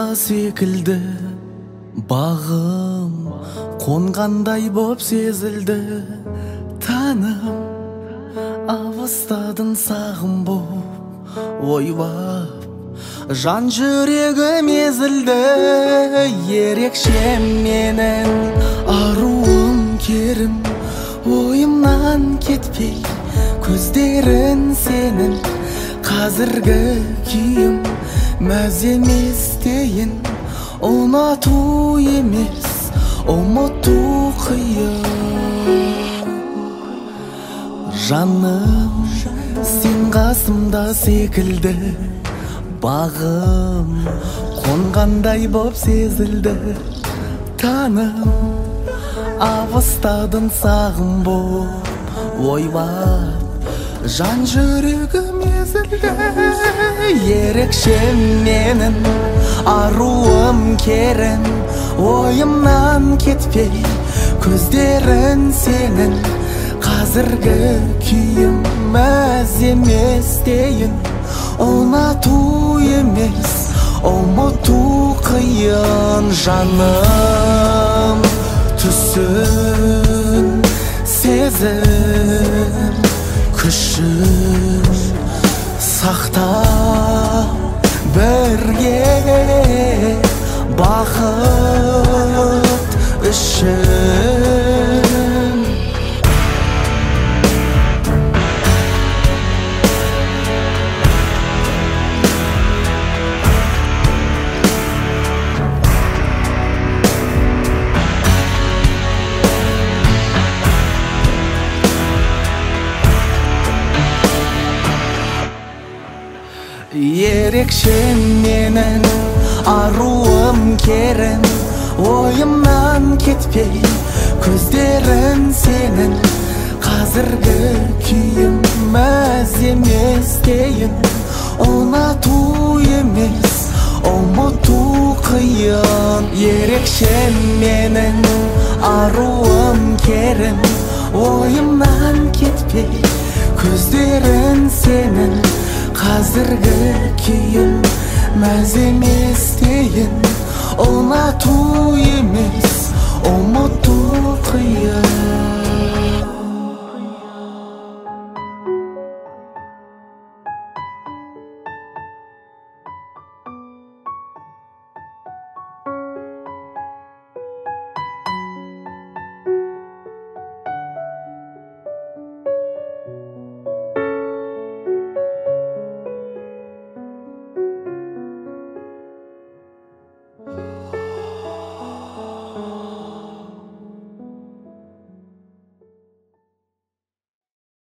секілді, бағым қонғандай боп сезілді. Таным авыстадың сағым боп ойбап, жан жүрегім езілді. Ерекше менің аруым керім, ойымнан кетпей көздерін сенің. Қазіргі күйім мәз емес дейін, ұнату емес ұмыту қиын. Жаным сен қасымда секілді, бағым қонғандай боп сезілді. Таным авыстадың сағым боп ойбап, жан жүрегім езілді. Ерекше менің аруым керім, ойымнан кетпей көздерін сенің. Қазіргі күйім мәз емес дейін, ұнату емес ұмыту қиын. Жаным түсін сезім күшін сақтап бірге, бақыт үшін. Ерекше менің аруым керім, ойымнан кетпей көздерін сенің. Қазіргі күйім мәз емес дейін, ұнату емес ұмыту қиын. Ерекше менің аруым керім, ойымнан кетпей көздерін сенің. Қазіргі күйім мәз емес дейін, ұнату емес ұмыту қиын.